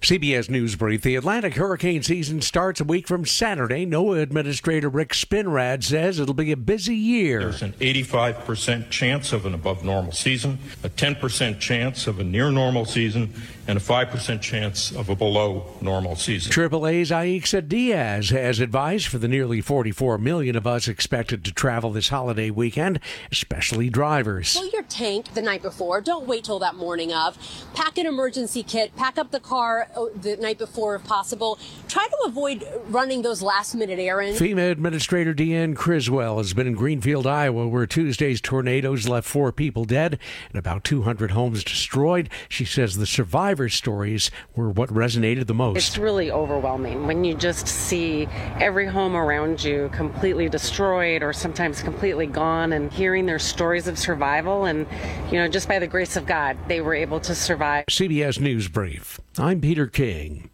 CBS News Brief. The Atlantic hurricane season starts a week from Saturday. NOAA Administrator Rick Spinrad says it'll be a busy year. There's an 85% chance of an above normal season, a 10% chance of a near normal season, and a 5% chance of a below normal season. AAA's Aixa Diaz has advised for the nearly 44 million of us expected to travel this holiday weekend, especially drivers. Fill your tank the night before. Don't wait till that morning of. Pack an emergency kit. Pack up the car the night before if possible. Try to avoid running those last-minute errands. FEMA Administrator Deanne Criswell has been in Greenfield, Iowa, where Tuesday's tornadoes left 4 people dead and about 200 homes destroyed. She says the survivor stories were what resonated the most. It's really overwhelming when you just see every home around you completely destroyed or sometimes completely gone, and hearing their stories of survival. And, just by the grace of God, they were able to survive. CBS News Brief. I'm Peter King.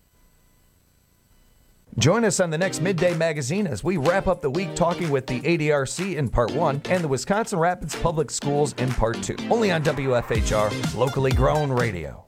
Join us on the next Midday Magazine as we wrap up the week talking with the ADRC in Part 1 and the Wisconsin Rapids Public Schools in Part 2. Only on WFHR, locally grown radio.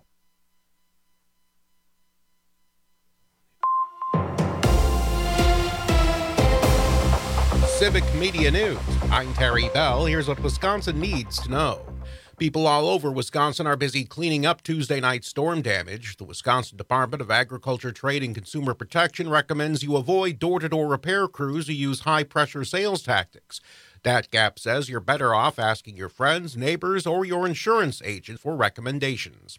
Civic Media News. I'm Terry Bell. Here's what Wisconsin needs to know. People all over Wisconsin are busy cleaning up Tuesday night storm damage. The Wisconsin Department of Agriculture, Trade, and Consumer Protection recommends you avoid door-to-door repair crews who use high-pressure sales tactics. DATGAP says you're better off asking your friends, neighbors, or your insurance agent for recommendations.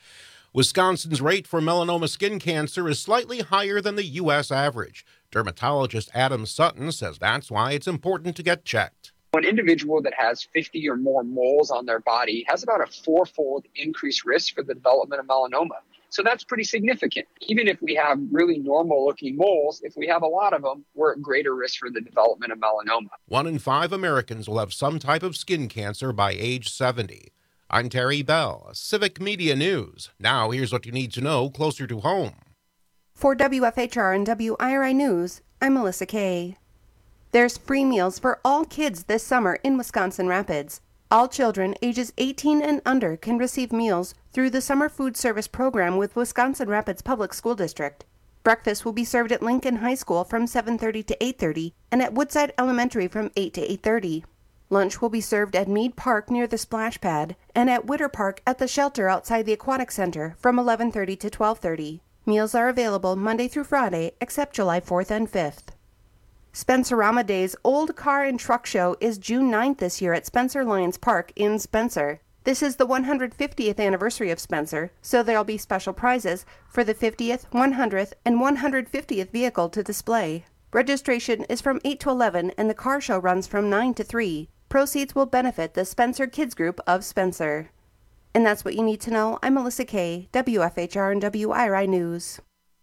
Wisconsin's rate for melanoma skin cancer is slightly higher than the U.S. average. Dermatologist Adam Sutton says that's why it's important to get checked. An individual that has 50 or more moles on their body has about a 4-fold increased risk for the development of melanoma. So that's pretty significant. Even if we have really normal-looking moles, if we have a lot of them, we're at greater risk for the development of melanoma. 1 in 5 Americans will have some type of skin cancer by age 70. I'm Terry Bell, Civic Media News. Now here's what you need to know closer to home. For WFHR and WIRI News, I'm Melissa Kay. There's free meals for all kids this summer in Wisconsin Rapids. All children ages 18 and under can receive meals through the Summer Food Service Program with Wisconsin Rapids Public School District. Breakfast will be served at Lincoln High School from 7:30 to 8:30 and at Woodside Elementary from 8 to 8:30. Lunch will be served at Mead Park near the splash pad and at Witter Park at the shelter outside the Aquatic Center from 11:30 to 12:30. Meals are available Monday through Friday except July 4th and 5th. Spencerama Day's Old Car and Truck Show is June 9th this year at Spencer Lions Park in Spencer. This is the 150th anniversary of Spencer, so there'll be special prizes for the 50th, 100th, and 150th vehicle to display. Registration is from 8 to 11 and the car show runs from 9 to 3. Proceeds will benefit the Spencer Kids Group of Spencer. And that's what you need to know. I'm Melissa Kay, WFHR and WIRI News.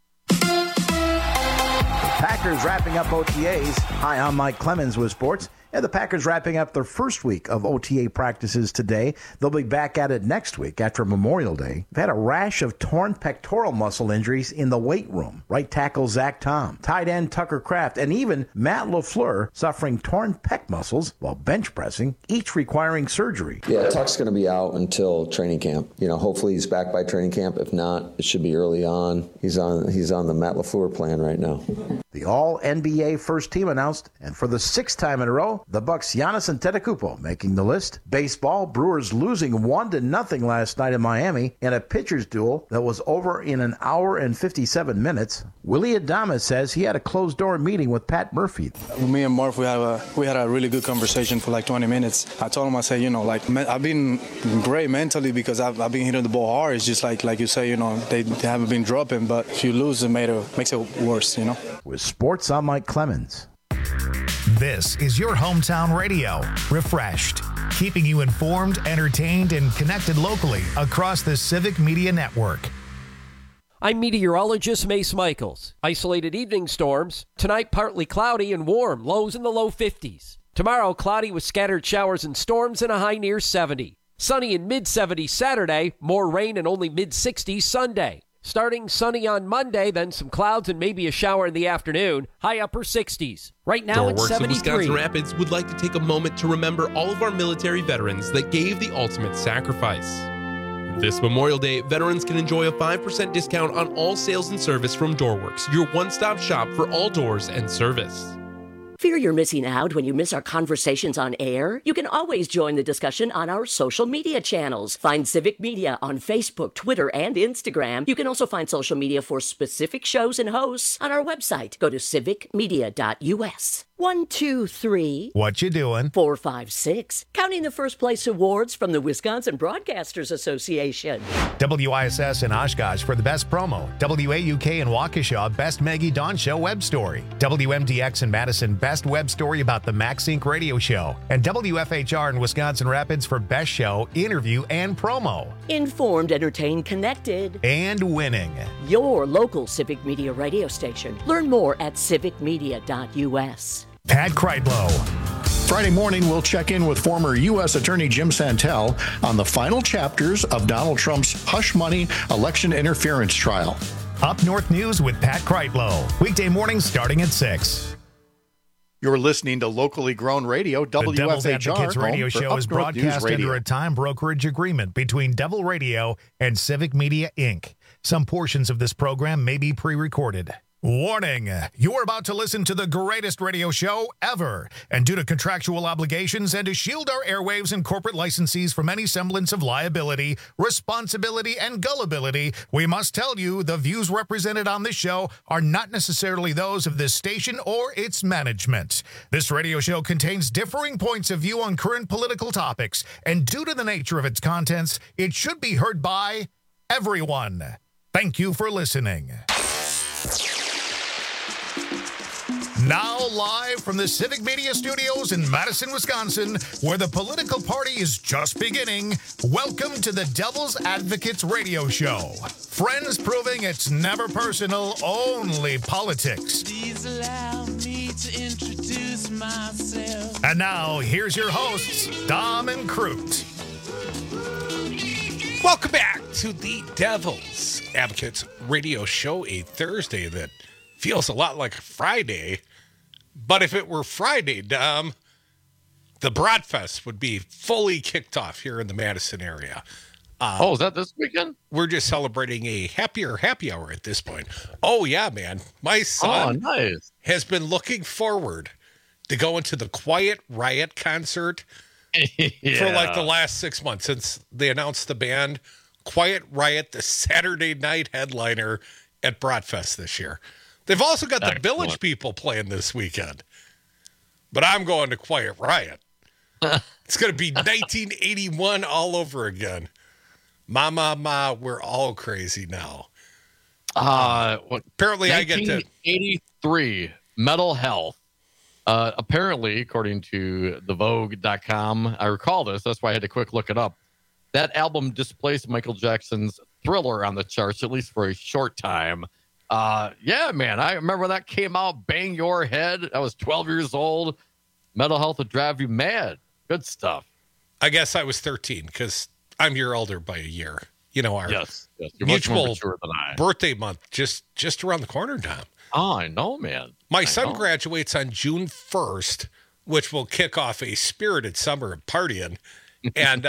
Packers wrapping up OTAs. Hi, I'm Mike Clemens with sports. And the Packers wrapping up their first week of OTA practices today. They'll be back at it next week after Memorial Day. They've had a rash of torn pectoral muscle injuries in the weight room. Right tackle Zach Tom, tight end Tucker Kraft, and even Matt LaFleur suffering torn pec muscles while bench pressing, each requiring surgery. Yeah, Tuck's going to be out until training camp. Hopefully he's back by training camp. If not, it should be early on. He's on the Matt LaFleur plan right now. The All-NBA first team announced, and for the 6th time in a row, the Bucks' Giannis Antetokounmpo making the list. Baseball, Brewers losing 1-0 last night in Miami in a pitcher's duel that was over in an hour and 57 minutes. Willie Adames says he had a closed-door meeting with Pat Murphy. Me and Murph, we had a really good conversation for like 20 minutes. I told him, I said, I've been great mentally because I've been hitting the ball hard. It's just like you say, they haven't been dropping, but if you lose, it makes it worse, With sports, I'm Mike Clemens. This is your hometown radio, Refreshed, keeping you informed, entertained, and connected locally across the Civic Media Network. I'm meteorologist Mace Michaels. Isolated evening storms. Tonight, partly cloudy and warm, lows in the low 50s. Tomorrow, cloudy with scattered showers and storms and a high near 70. Sunny in mid-70s Saturday, more rain and only mid-60s Sunday. Starting sunny on Monday, then some clouds and maybe a shower in the afternoon, high upper 60s. Right now it's 73. Wisconsin Rapids would like to take a moment to remember all of our military veterans that gave the ultimate sacrifice. This Memorial Day, veterans can enjoy a 5% discount on all sales and service from Doorworks, your one-stop shop for all doors and service. Fear you're missing out when you miss our conversations on air? You can always join the discussion on our social media channels. Find Civic Media on Facebook, Twitter, and Instagram. You can also find social media for specific shows and hosts on our website. Go to civicmedia.us. 1, 2, 3. What you doing? 4, 5, 6. Counting the first place awards from the Wisconsin Broadcasters Association. WISS in Oshkosh for the best promo. WAUK in Waukesha, best Maggie Dawn Show web story. WMDX in Madison, best web story about the Max Inc. radio show. And WFHR in Wisconsin Rapids for best show, interview, and promo. Informed, entertained, connected. And winning. Your local Civic Media radio station. Learn more at civicmedia.us. Pat Kreitlow. Friday morning, we'll check in with former U.S. Attorney Jim Santel on the final chapters of Donald Trump's hush money election interference trial. Up North News with Pat Kreitlow. Weekday mornings starting at 6. You're listening to locally grown radio, WFHR. The Devil's Advocates radio show is broadcast under a time brokerage agreement between Devil Radio and Civic Media, Inc. Some portions of this program may be pre-recorded. Warning, you're about to listen to the greatest radio show ever. And due to contractual obligations and to shield our airwaves and corporate licensees from any semblance of liability, responsibility, and gullibility, we must tell you the views represented on this show are not necessarily those of this station or its management. This radio show contains differing points of view on current political topics, and due to the nature of its contents, it should be heard by everyone. Thank you for listening. Now live from the Civic Media Studios in Madison, Wisconsin, where the political party is just beginning, welcome to the Devil's Advocates radio show. Friends proving it's never personal, only politics. Please allow me to introduce myself. And now, here's your hosts, Dom and Crute. Welcome back to the Devil's Advocates radio show, a Thursday that feels a lot like a Friday. But if it were Friday, Dom, the Bratfest would be fully kicked off here in the Madison area. Is that this weekend? We're just celebrating a happier happy hour at this point. Oh, yeah, man. My son has been looking forward to going to the Quiet Riot concert for like the last 6 months since they announced the band. Quiet Riot, the Saturday night headliner at Bratfest this year. They've also got the Village People playing this weekend. But I'm going to Quiet Riot. It's going to be 1981 all over again. Ma, we're all crazy now. Apparently I get to... 1983, Metal Health. Apparently, according to thevogue.com, I recall this, that's why I had to quick look it up. That album displaced Michael Jackson's Thriller on the charts, at least for a short time. Yeah, man, I remember when that came out. Bang Your Head. I was 12 years old. Metal Health would drive you mad. Good stuff. I guess I was 13 because I'm your older by a year. You know, our yes, you're mutual much more mature than I. Birthday month just around the corner, Tom. Oh, I know, man. My son graduates on June 1st, which will kick off a spirited summer of partying. And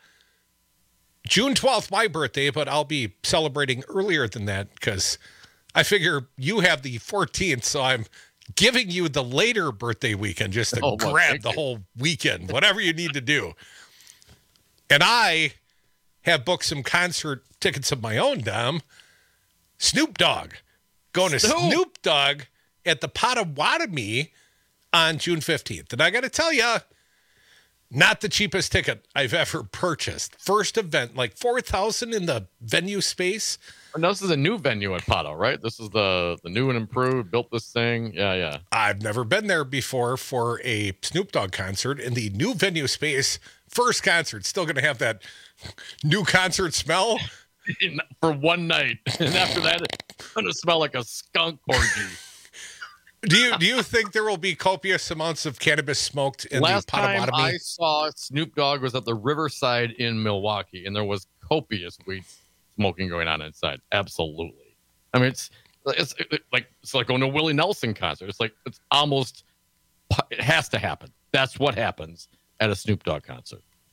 June 12th, my birthday, but I'll be celebrating earlier than that because I figure you have the 14th, so I'm giving you the later birthday weekend just to grab the whole weekend, whatever you need to do. And I have booked some concert tickets of my own, Dom. Snoop Dogg. Going to Snoop Dogg at the Potawatomi on June 15th. And I got to tell you, not the cheapest ticket I've ever purchased. First event, like $4,000 in the venue space. And this is a new venue at Potto, right? This is the new and improved, built this thing. Yeah. I've never been there before for a Snoop Dogg concert. In the new venue space, first concert, still going to have that new concert smell. For one night. And after that, it's going to smell like a skunk orgy. Do you think there will be copious amounts of cannabis smoked in Last the Potawatomi? time I saw Snoop Dogg was at the Riverside in Milwaukee, and there was copious weed smoking going on inside. Absolutely. I mean, it's like going to a Willie Nelson concert. It has to happen. That's what happens at a Snoop Dogg concert.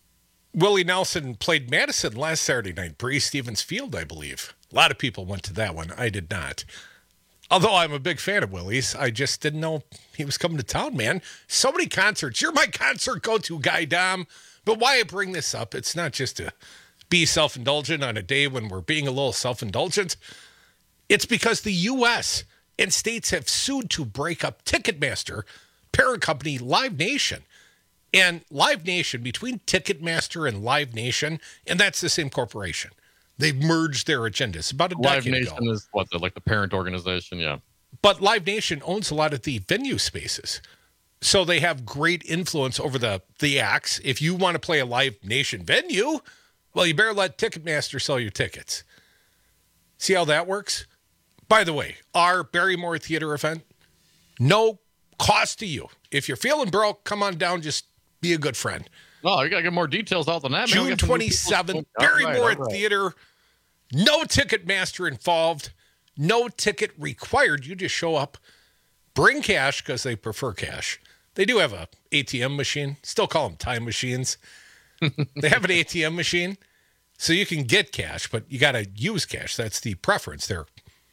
Willie Nelson played Madison last Saturday night, Bree Stevens Field, I believe. A lot of people went to that one. I did not. Although I'm a big fan of Willie's, I just didn't know he was coming to town, man. So many concerts. You're my concert go-to guy, Dom. But why I bring this up, it's not just to be self-indulgent on a day when we're being a little self-indulgent. It's because the U.S. and states have sued to break up Ticketmaster, parent company Live Nation. And Live Nation, between Ticketmaster and Live Nation, and that's the same corporation. They've merged their agendas about a decade ago. Live Nation is what, like the parent organization, yeah. But Live Nation owns a lot of the venue spaces. So they have great influence over the acts. If you want to play a Live Nation venue, well, you better let Ticketmaster sell your tickets. See how that works? By the way, our Barrymore Theater event, no cost to you. If you're feeling broke, come on down, just be a good friend. Oh, you got to get more details out than that, man. June 27th, Barrymore Theater. No Ticketmaster involved. No ticket required. You just show up. Bring cash because they prefer cash. They do have a ATM machine. Still call them time machines. They have an ATM machine, so you can get cash, but you got to use cash. That's the preference. They're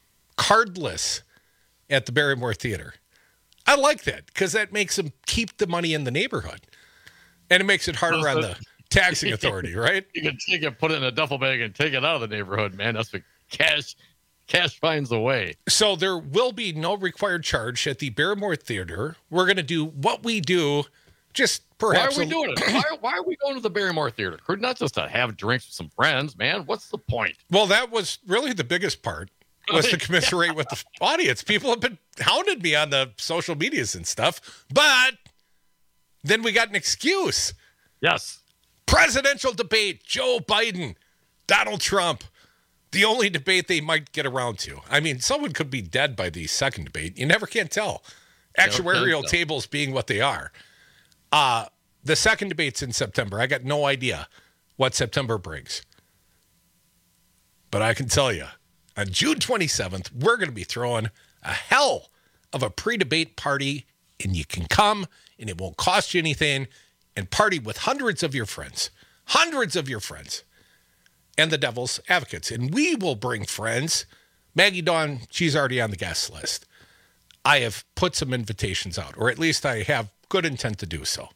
cardless at the Barrymore Theater. I like that because that makes them keep the money in the neighborhood. And it makes it harder on the taxing authority, right? You can take it, put it in a duffel bag, and take it out of the neighborhood, man. That's what cash finds a way. So there will be no required charge at the Barrymore Theater. We're going to do what we do, just perhaps. Why are we doing it? Why are we going to the Barrymore Theater? Not just to have drinks with some friends, man. What's the point? Well, that was really the biggest part, was to commiserate with the audience. People have been hounding me on the social medias and stuff, but then we got an excuse. Yes. Presidential debate, Joe Biden, Donald Trump. The only debate they might get around to. I mean, someone could be dead by the second debate. You never can tell. Actuarial tables being what they are. The second debate's in September. I got no idea what September brings. But I can tell you, on June 27th, we're going to be throwing a hell of a pre-debate party, and you can come, and it won't cost you anything, and party with hundreds of your friends, and the Devil's Advocates. And we will bring friends. Maggie Dawn, she's already on the guest list. I have put some invitations out, or at least I have good intent to do so.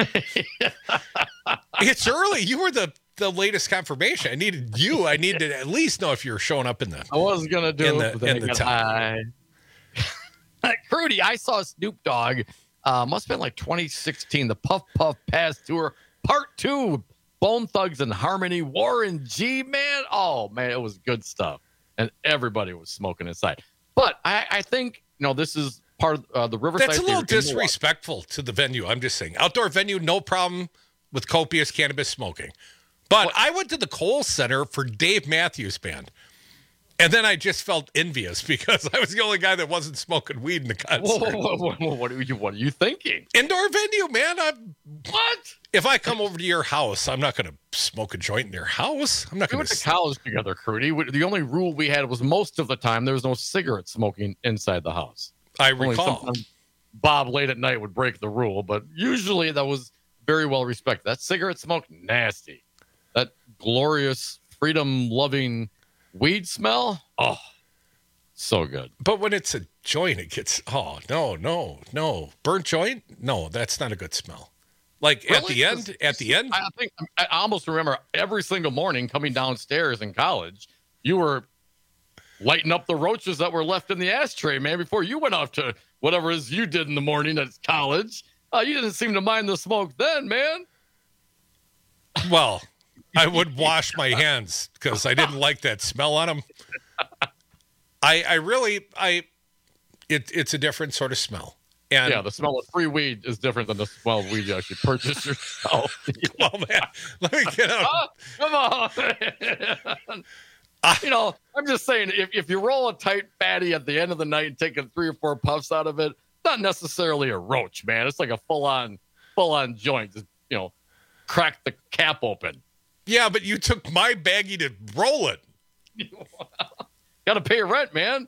It's early. You were the latest confirmation. I needed you. I needed to at least know if you're showing up in the. I was gonna do in the town. Crudy, I saw Snoop Dogg. Must have been like 2016. The Puff Puff Pass Tour Part 2. Bone Thugs and Harmony. Warren G. Man, oh man, it was good stuff, and everybody was smoking inside. But I think this is part of the Riverside. That's a little disrespectful to the venue. I'm just saying, outdoor venue, no problem with copious cannabis smoking. But I went to the Kohl Center for Dave Matthews Band, and then I just felt envious because I was the only guy that wasn't smoking weed in the concert. Whoa. What are you thinking? Indoor venue, man. What? If I come over to your house, I'm not going to smoke a joint in your house. I'm not going to. We went to college together, Crudy. The only rule we had was most of the time there was no cigarette smoking inside the house. I recall. Bob late at night would break the rule, but usually that was very well respected. That cigarette smoke, nasty. That glorious, freedom-loving weed smell, oh, so good. But when it's a joint, it gets, no. Burnt joint? No, that's not a good smell. Like really? At the end? I almost remember every single morning coming downstairs in college, you were lighting up the roaches that were left in the ashtray, man, before you went off to whatever it is you did in the morning at college. You didn't seem to mind the smoke then, man. Well, I would wash my hands because I didn't like that smell on them. It's a different sort of smell. And yeah, the smell of free weed is different than the smell of weed you actually purchase yourself. Well, man, let me get out. Come on. I'm just saying, if you roll a tight fatty at the end of the night and taking 3 or 4 puffs out of it, not necessarily a roach, man. It's like a full-on joint. Just, crack the cap open. Yeah, but you took my baggie to roll it. Got to pay your rent, man.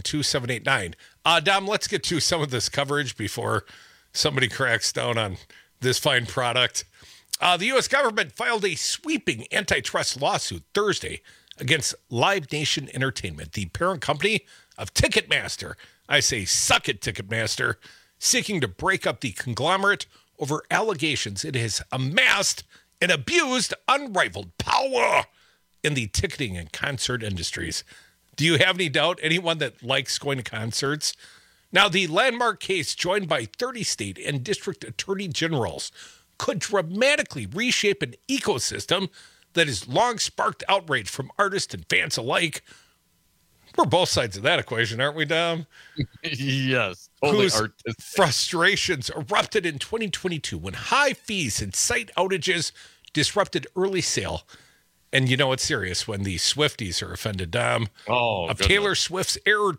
844-967-2789. Dom, let's get to some of this coverage before somebody cracks down on this fine product. The U.S. government filed a sweeping antitrust lawsuit Thursday against Live Nation Entertainment, the parent company of Ticketmaster. I say suck it, Ticketmaster, seeking to break up the conglomerate over allegations it has amassed and abused unrivaled power in the ticketing and concert industries. Do you have any doubt, anyone that likes going to concerts? Now, the landmark case, joined by 30 state and district attorney generals, could dramatically reshape an ecosystem that has long sparked outrage from artists and fans alike. We're both sides of that equation, aren't we, Dom? Yes. Totally. Whose frustrations erupted in 2022 when high fees and site outages disrupted early sale. And you know it's serious when the Swifties are offended, Dom. Oh, of goodness. Taylor Swift's Eras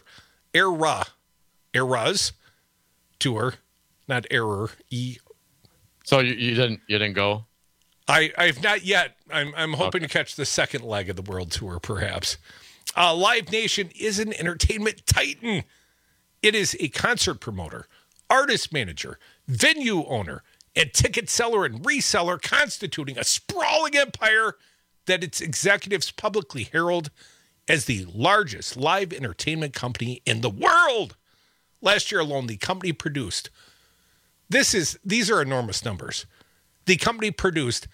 tour, not error, So you didn't go? I've not yet. I'm hoping to catch the second leg of the world tour, perhaps. Live Nation is an entertainment titan. It is a concert promoter, artist manager, venue owner, and ticket seller and reseller, constituting a sprawling empire that its executives publicly herald as the largest live entertainment company in the world. Last year alone, the company produced, these are enormous numbers. The company produced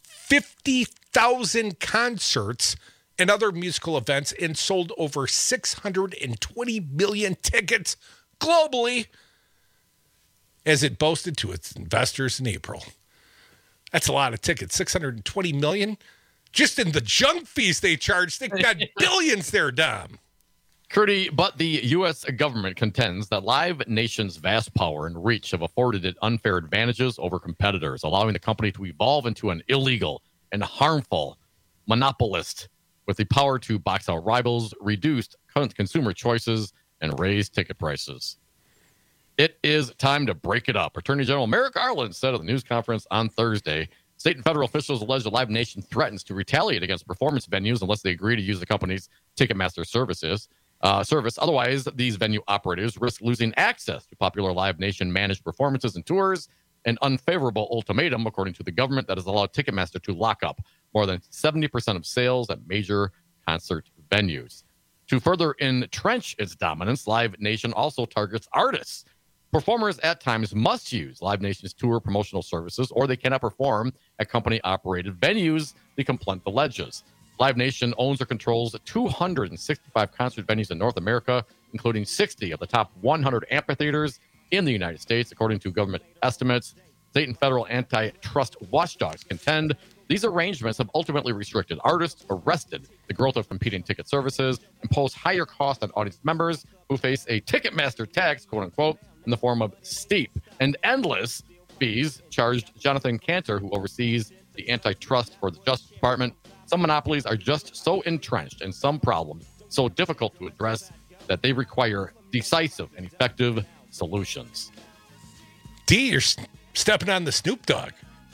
50,000 concerts and other musical events and sold over 620 million tickets globally, as it boasted to its investors in April. That's a lot of tickets, 620 million. Just in the junk fees they charge, they got billions there, Dom. Curdy, but the U.S. government contends that Live Nation's vast power and reach have afforded it unfair advantages over competitors, allowing the company to evolve into an illegal and harmful monopolist with the power to box out rivals, reduce consumer choices, and raise ticket prices. It is time to break it up. Attorney General Merrick Garland said at the news conference on Thursday, state and federal officials allege that Live Nation threatens to retaliate against performance venues unless they agree to use the company's Ticketmaster service. Otherwise, these venue operators risk losing access to popular Live Nation managed performances and tours. An unfavorable ultimatum, according to the government, that has allowed Ticketmaster to lock up more than 70% of sales at major concert venues. To further entrench its dominance, Live Nation also targets artists. Performers at times must use Live Nation's tour promotional services, or they cannot perform at company-operated venues, the complaint alleges. Live Nation owns or controls 265 concert venues in North America, including 60 of the top 100 amphitheaters in the United States, according to government estimates. State and federal antitrust watchdogs contend these arrangements have ultimately restricted artists, arrested the growth of competing ticket services, imposed higher costs on audience members who face a Ticketmaster tax, quote unquote, in the form of steep and endless fees charged Jonathan Cantor, who oversees the antitrust for the Justice Department. Some monopolies are just so entrenched and some problems so difficult to address that they require decisive and effective solutions. D, you're stepping on the Snoop Dogg.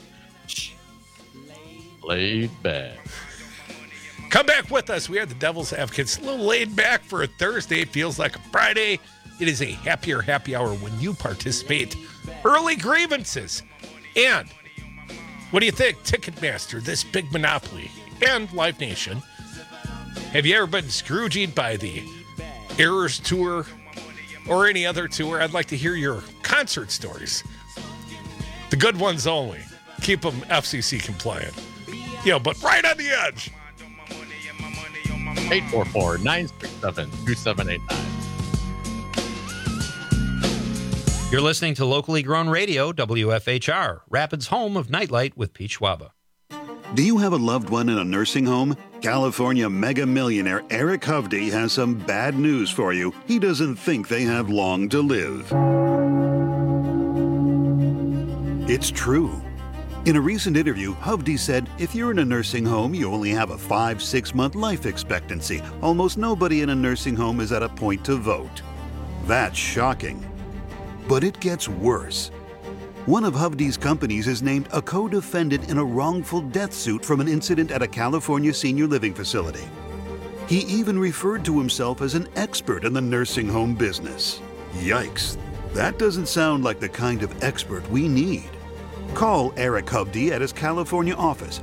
Laid back. Come back with us. We are the Devil's Advocates. A little laid back for a Thursday. It feels like a Friday. It is a happier happy hour when you participate. Early grievances. And what do you think? Ticketmaster, this big monopoly, and Live Nation. Have you ever been Scrooged by the Eras Tour or any other tour? I'd like to hear your concert stories. The good ones only. Keep them FCC compliant. But right on the edge. 844-967-2789. You're listening to locally grown radio, WFHR, Rapids' home of Nightlight with Pete Schwaba. Do you have a loved one in a nursing home? California mega millionaire Eric Hovde has some bad news for you. He doesn't think they have long to live. It's true. In a recent interview, Hovde said, if you're in a nursing home, you only have a 5-6 month life expectancy. Almost nobody in a nursing home is at a point to vote. That's shocking. But it gets worse. One of Hovde's companies is named a co-defendant in a wrongful death suit from an incident at a California senior living facility. He even referred to himself as an expert in the nursing home business. Yikes. That doesn't sound like the kind of expert we need. Call Eric Hovde at his California office,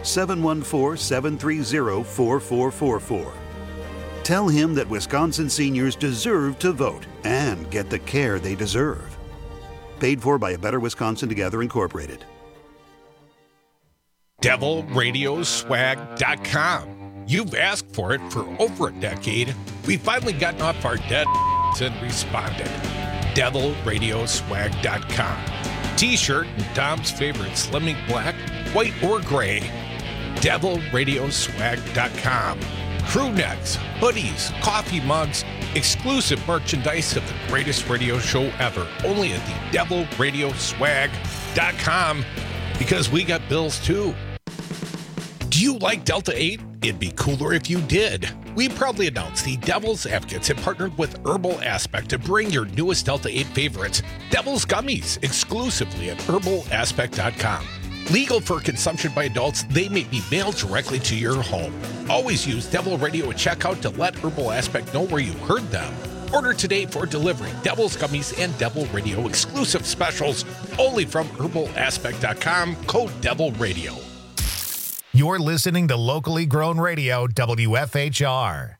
714-730-4444. Tell him that Wisconsin seniors deserve to vote and get the care they deserve. Paid for by A Better Wisconsin Together, Incorporated. DevilRadioswag.com. You've asked for it for over a decade. We've finally gotten off our dead and responded. DevilRadioswag.com. T-shirt and Dom's favorite Slimming Black, white or gray. DevilRadioswag.com. Crew necks, hoodies, coffee mugs, exclusive merchandise of the greatest radio show ever. Only at the DevilRadioswag.com, because we got bills too. Do you like Delta 8? It'd be cooler if you did. We proudly announced the Devil's Advocates have partnered with Herbal Aspect to bring your newest Delta 8 favorites, Devil's Gummies, exclusively at herbalaspect.com. Legal for consumption by adults, they may be mailed directly to your home. Always use Devil Radio at checkout to let Herbal Aspect know where you heard them. Order today for delivery. Devil's Gummies and Devil Radio exclusive specials only from herbalaspect.com, code Devil Radio. You're listening to locally grown radio, WFHR.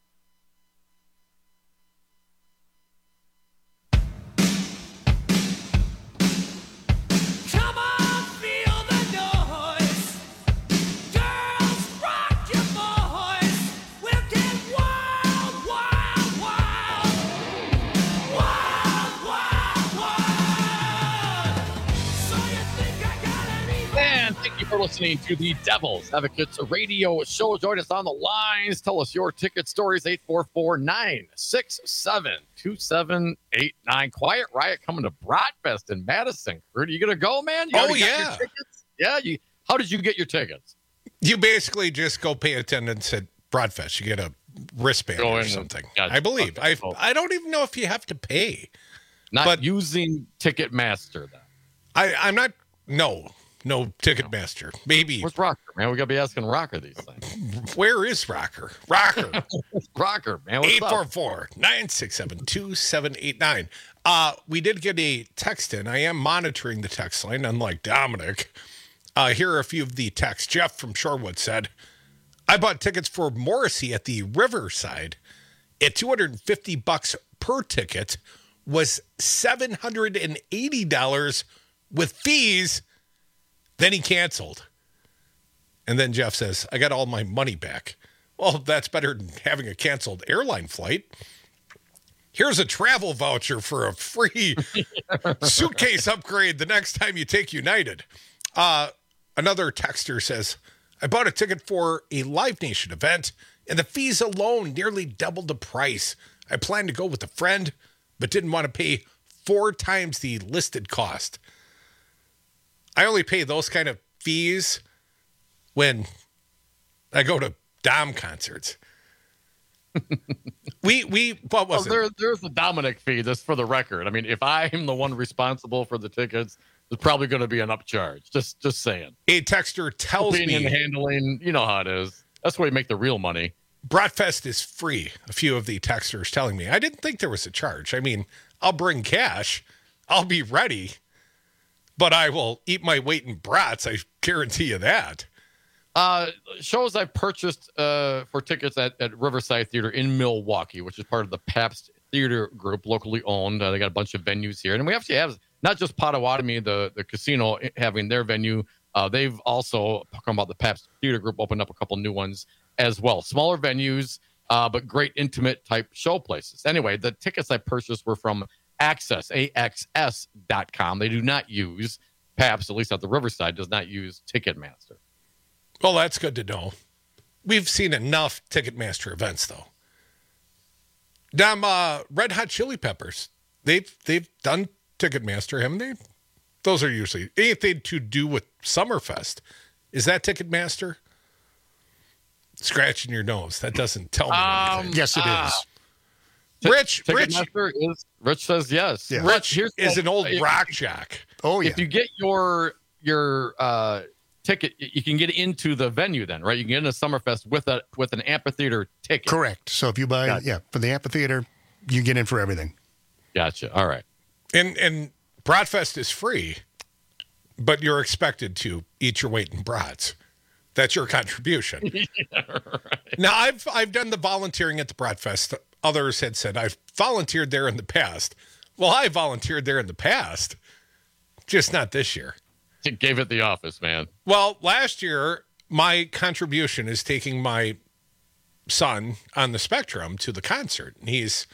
For listening to the Devil's Advocates radio show. Join us on the lines. Tell us your ticket stories. 844-967-2789. Quiet Riot coming to Bratfest in Madison. Are you gonna go, man? Oh yeah. Yeah. How did you get your tickets? You basically just go pay attendance at Bratfest. You get a wristband or something. I believe. Okay, I don't even know if you have to pay. Not using Ticketmaster then. I'm not. No Ticketmaster. Maybe. Where's Rocker, man? We got to be asking Rocker these things. Where is Rocker? Rocker, man. 844-967-2789. We did get a text in. I am monitoring the text line, unlike Dominic. Here are a few of the texts. Jeff from Shorewood said, I bought tickets for Morrissey at the Riverside at $250 per ticket, was $780 with fees. Then he canceled. And then Jeff says, I got all my money back. Well, that's better than having a canceled airline flight. Here's a travel voucher for a free suitcase upgrade the next time you take United. Another texter says, I bought a ticket for a Live Nation event, and the fees alone nearly doubled the price. I planned to go with a friend, but didn't want to pay 4 times the listed cost. I only pay those kind of fees when I go to Dom concerts. What was it? There's the Dominic fee, just for the record. I mean, if I'm the one responsible for the tickets, there's probably going to be an upcharge. Just saying. A texter tells me. Handling, you know how it is. That's where you make the real money. Bratfest is free. A few of the texters telling me. I didn't think there was a charge. I mean, I'll bring cash. I'll be ready. But I will eat my weight in brats. I guarantee you that. Shows I purchased for tickets at Riverside Theater in Milwaukee, which is part of the Pabst Theater Group, locally owned. They got a bunch of venues here. And we actually have not just Potawatomi, the casino, having their venue. They've also, talking about the Pabst Theater Group, opened up a couple new ones as well. Smaller venues, but great intimate type show places. Anyway, the tickets I purchased were from Access, AXS.com. They do not use Pabst, at least at the Riverside, does not use Ticketmaster. Well, that's good to know. We've seen enough Ticketmaster events, though. Red Hot Chili Peppers, they've done Ticketmaster, haven't they? Those are usually anything to do with Summerfest. Is that Ticketmaster? Scratching your nose. That doesn't tell me anything. Yes, it is. Rich says yes. Yeah. Rich is an old rock jock. Oh yeah. If you get your ticket, you can get into the venue then, right? You can get into Summerfest with an amphitheater ticket. Correct. So if you buy for the amphitheater, you get in for everything. Gotcha. All right. And Bratfest is free, But you're expected to eat your weight in brats. That's your contribution. Yeah, right. Now, I've done the volunteering at the Bratfest. Others had said, I've volunteered there in the past. Well, I volunteered there in the past, just not this year. It gave it the office, man. Well, last year, my contribution is taking my son on the Spectrum to the concert. And he's,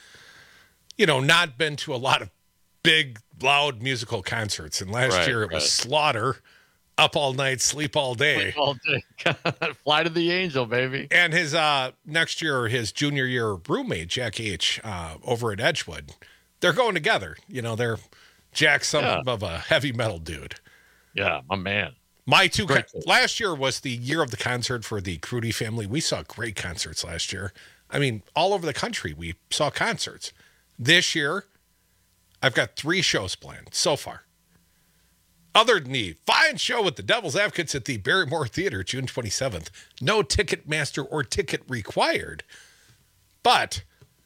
not been to a lot of big, loud musical concerts. And last year it was Slaughter, up all night, sleep all day. Fly to the Angel, baby. And his next year, his junior year roommate, Jack H., over at Edgewood, they're going together. They're Jack's something of a heavy metal dude. Yeah, my man. Last year was the year of the concert for the Crudy family. We saw great concerts last year. I mean, all over the country, we saw concerts. This year, I've got 3 shows planned so far. Other than the fine show with the Devil's Advocates at the Barrymore Theater, June 27th. No Ticketmaster or ticket required. But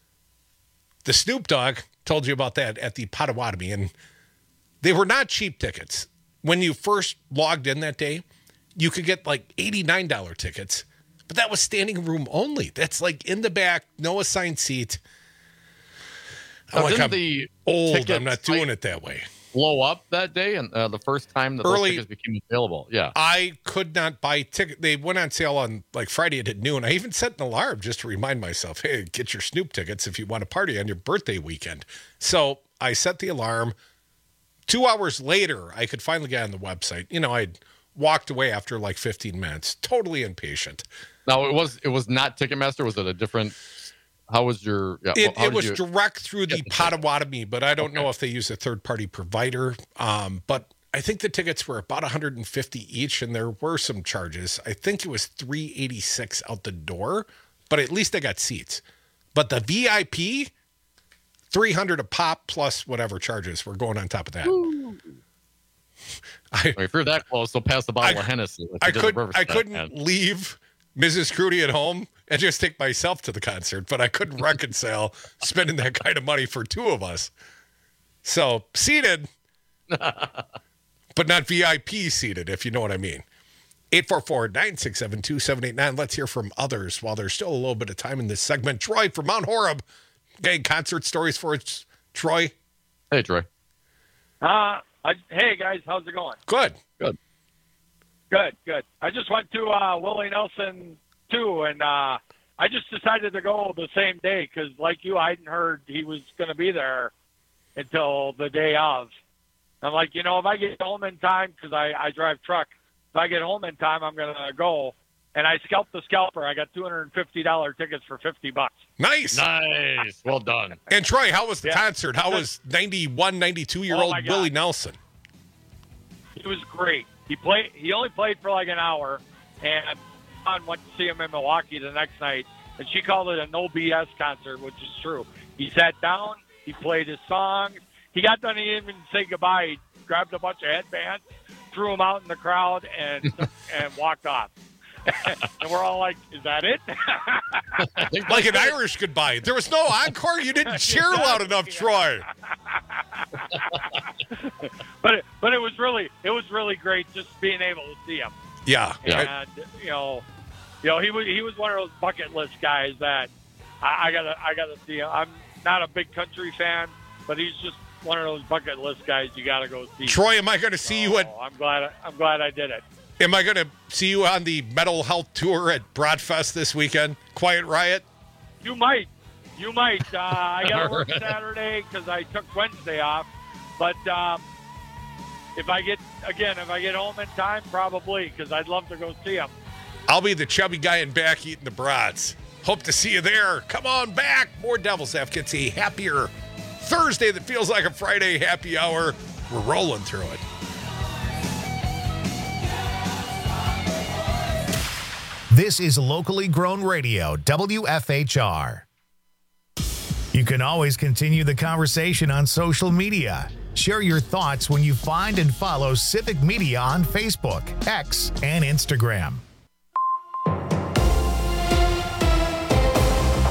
the Snoop Dogg, told you about that at the Potawatomi, and they were not cheap tickets. When you first logged in that day, you could get like $89 tickets, but that was standing room only. That's like in the back, no assigned seat. I'm old. I'm not doing it that way. Blow up that day, and the first time that those tickets became available. Yeah, I could not buy tickets. They went on sale on like Friday at noon. I even set an alarm just to remind myself, hey, get your Snoop tickets if you want to party on your birthday weekend. So I set the alarm. 2 hours later, I could finally get on the website. I'd walked away after like 15 minutes, totally impatient. No, it was not Ticketmaster. Was it a different? How was your? Yeah, it was direct through the Potawatomi, but I don't know if they use a third-party provider. But I think the tickets were about $150 each, and there were some charges. I think it was $386 out the door, but at least I got seats. But the VIP, $300 a pop plus whatever charges were going on top of that. If you're that close, they'll pass the bottle of Hennessy. I couldn't leave Mrs. Crudy at home and just take myself to the concert, but I couldn't reconcile spending that kind of money for 2 of us. So seated, but not VIP seated, if you know what I mean. 844-967-2789. Let's hear from others while there's still a little bit of time in this segment. Troy from Mount Horeb. Okay, concert stories for us, Troy. Hey, Troy. Hey, guys. How's it going? Good. Good. I just went to Willie Nelson, too, and I just decided to go the same day because, like you, I hadn't heard he was going to be there until the day of. I'm like, if I get home in time, because I drive truck, if I get home in time, I'm going to go. And I scalped the scalper. I got $250 tickets for $50. Nice. Well done. And Troy, how was the concert? How was 91, 92-year-old Willie Nelson? He was great. He only played for like an hour, and I went to see him in Milwaukee the next night, and she called it a no BS concert, which is true. He sat down, he played his songs. He got done, he didn't even say goodbye. He grabbed a bunch of headbands, threw them out in the crowd, and walked off. And we're all like, is that it? Like an Irish goodbye. There was no encore. You didn't cheer loud enough, Troy. But it was really great just being able to see him. Yeah. And he was one of those bucket list guys that I gotta see him. I'm not a big country fan, but he's just one of those bucket list guys you gotta go see. Troy, am I going to see you at? I'm glad I did it. Am I going to see you on the Mental Health Tour at Broadfest this weekend? Quiet Riot? You might. I got to work Saturday because I took Wednesday off. But if I get home in time, probably, because I'd love to go see him. I'll be the chubby guy in back eating the brats. Hope to see you there. Come on back. More Devil's Advocates, a happier Thursday that feels like a Friday happy hour. We're rolling through it. This is locally grown radio, WFHR. You can always continue the conversation on social media. Share your thoughts when you find and follow Civic Media on Facebook, X, and Instagram.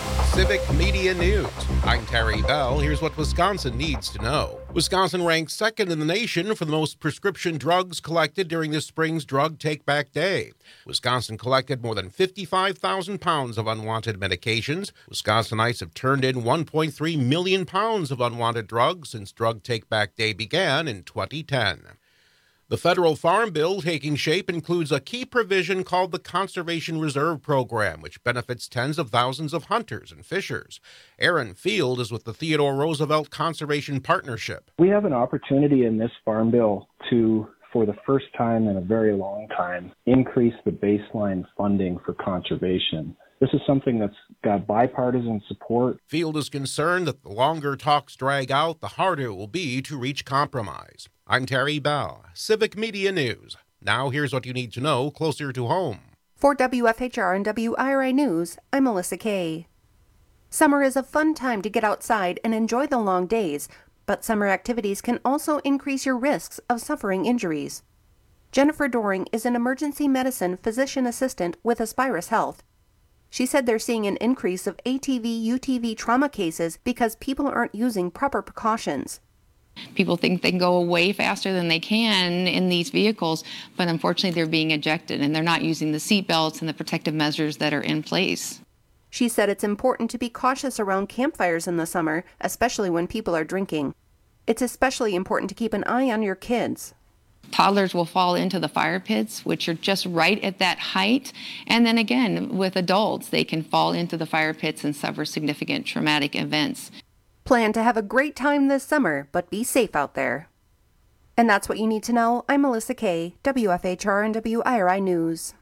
Civic Media News. I'm Terry Bell. Here's what Wisconsin needs to know. Wisconsin ranks second in the nation for the most prescription drugs collected during this spring's Drug Take-Back Day. Wisconsin collected more than 55,000 pounds of unwanted medications. Wisconsinites have turned in 1.3 million pounds of unwanted drugs since Drug Take-Back Day began in 2010. The federal farm bill taking shape includes a key provision called the Conservation Reserve Program, which benefits tens of thousands of hunters and fishers. Aaron Field is with the Theodore Roosevelt Conservation Partnership. We have an opportunity in this farm bill to, for the first time in a very long time, increase the baseline funding for conservation. This is something that's got bipartisan support. Field is concerned that the longer talks drag out, the harder it will be to reach compromise. I'm Terry Bell, Civic Media News. Now here's what you need to know closer to home. For WFHR and WIRI News, I'm Melissa Kay. Summer is a fun time to get outside and enjoy the long days, but summer activities can also increase your risks of suffering injuries. Jennifer Doring is an emergency medicine physician assistant with Aspirus Health. She said they're seeing an increase of ATV, UTV trauma cases because people aren't using proper precautions. People think they can go away faster than they can in these vehicles, but unfortunately they're being ejected and they're not using the seat belts and the protective measures that are in place. She said it's important to be cautious around campfires in the summer, especially when people are drinking. It's especially important to keep an eye on your kids. Toddlers will fall into the fire pits, which are just right at that height. And then again, with adults, they can fall into the fire pits and suffer significant traumatic events. Plan to have a great time this summer, but be safe out there. And that's what you need to know. I'm Melissa Kay, WFHR and WIRI News.